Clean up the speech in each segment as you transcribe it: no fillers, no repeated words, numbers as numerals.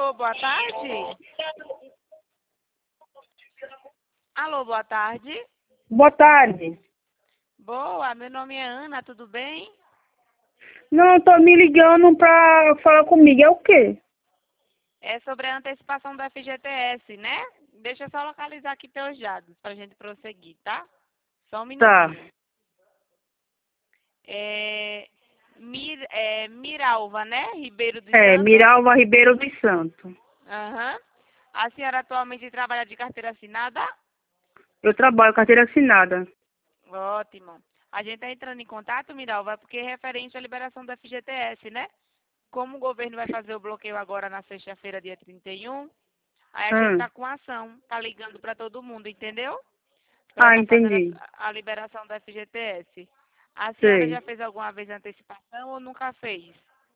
Alô, boa tarde. Alô, boa tarde. Boa tarde. Boa, meu nome é Ana, tudo bem? Não, tô me ligando pra falar comigo. É o quê? É sobre a antecipação do FGTS, né? Deixa eu só localizar aqui teus dados pra gente prosseguir, tá? Só um Tá. minutinho. Miralva, né? Ribeiro dos É, Santos? Miralva Ribeiro dos Santos. Aham. A senhora atualmente trabalha de carteira assinada? Eu trabalho carteira assinada. Ótimo. A gente está entrando em contato, Miralva, porque é referente à liberação do FGTS, né? Como o governo vai fazer o bloqueio agora na sexta-feira, dia 31, aí a gente Ah, está com ação, tá ligando para todo mundo, entendeu? Para estar fazendo entendi. a liberação do FGTS. A senhora Sei. já fez alguma vez antecipação ou nunca fez?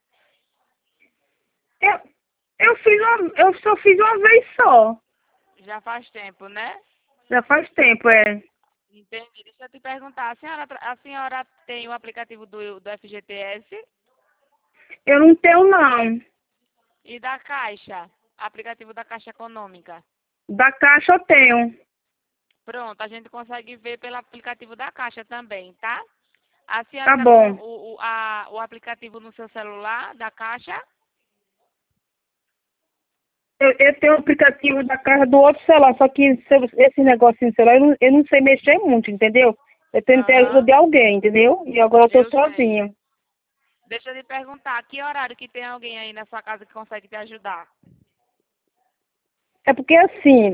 Eu, eu só fiz uma vez só. Já faz tempo, né? Já faz tempo, é. Entendi. Deixa eu te perguntar, a senhora tem o aplicativo do FGTS Eu não tenho, não. e da Caixa, aplicativo da Caixa Econômica? Da Caixa eu tenho. Pronto, a gente consegue ver pelo aplicativo da Caixa também, tá? A senhora Tá está com bom. o aplicativo no seu celular da Caixa? Eu tenho o aplicativo da Caixa do outro celular, só que esse negocinho do celular eu não sei mexer muito, entendeu? Eu tenho que ter ajuda Aham, de alguém, entendeu? E agora eu tô eu sei. sozinha. Deixa eu lhe perguntar, que horário que tem alguém aí na sua casa que consegue te ajudar? É porque assim,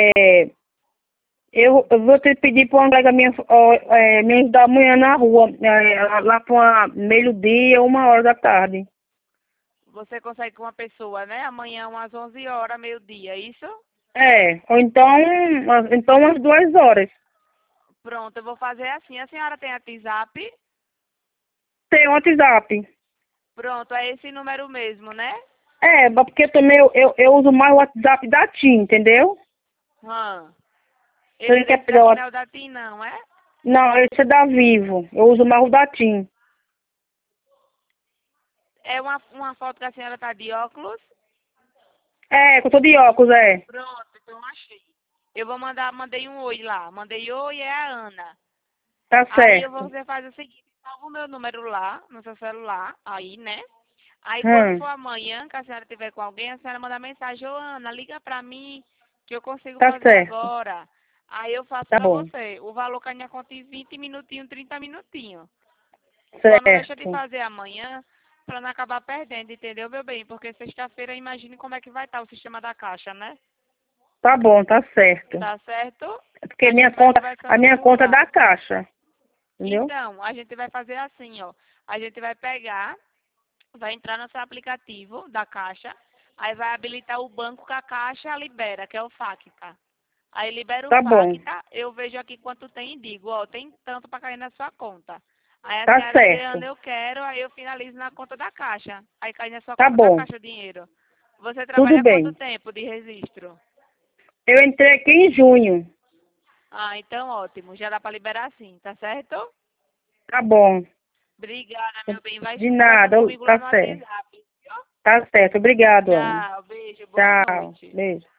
eu vou ter que pedir para uma colega minha me ajudar amanhã na rua, lá para meio-dia, 1 hora da tarde. Você consegue com uma pessoa, né? Amanhã, umas 11 horas, meio-dia, é isso? Ou então umas 2 horas. Pronto, eu vou fazer assim. A senhora tem WhatsApp? Tem o WhatsApp. Pronto, é esse número mesmo, né? Mas porque também eu uso mais o WhatsApp da TIM, entendeu? Hã. Se ele quer Esse pegar o daqui não é WhatsApp. o da TIM, não, é? Não, esse é da Vivo. Eu uso mais o da TIM. É uma foto que a senhora tá de óculos? Que eu tô de óculos, é. Pronto, então achei. Eu vou mandei um oi lá. Mandei oi, é a Ana. Tá Aí certo. você faz o seguinte, salva o meu número lá, no seu celular, aí, né? Aí quando Hum, for amanhã, que a senhora tiver com alguém, a senhora manda mensagem, ô Ana, liga pra mim, que eu consigo tá fazer certo. agora. Aí eu faço Tá pra bom. você. O valor cai na conta em 20 minutinhos, 30 minutinhos. Só não deixa de Certo. fazer amanhã pra não acabar perdendo, entendeu, meu bem? Porque sexta-feira imagine como é que vai estar o sistema da caixa, né? Tá bom, tá certo. Tá certo? É porque A gente vai a conversando minha por conta é lá. da Caixa. Entendeu? Então, a gente vai fazer assim, ó. A gente vai pegar, vai entrar no seu aplicativo da Caixa, aí vai habilitar o banco que a Caixa libera, que é o FACTA. Aí libera o Tá bom. FACTA, eu vejo aqui quanto tem e digo, ó, tem tanto para cair na sua conta. Aí a Tá senhora diz, certo. Ana, eu quero, aí eu finalizo na conta da Caixa. Aí cai na sua Tá conta da bom. Caixa o dinheiro. Você Tudo trabalha quanto bem. tempo de registro? Eu entrei aqui em junho. Ah, então ótimo, já dá para liberar sim, tá certo? Tá bom. Obrigada, meu bem. Vai De conversando nada. comigo lá Tá no certo. WhatsApp. Tá certo. Obrigado, Ana. Tchau, beijo, boa Tchau. noite. Beijo.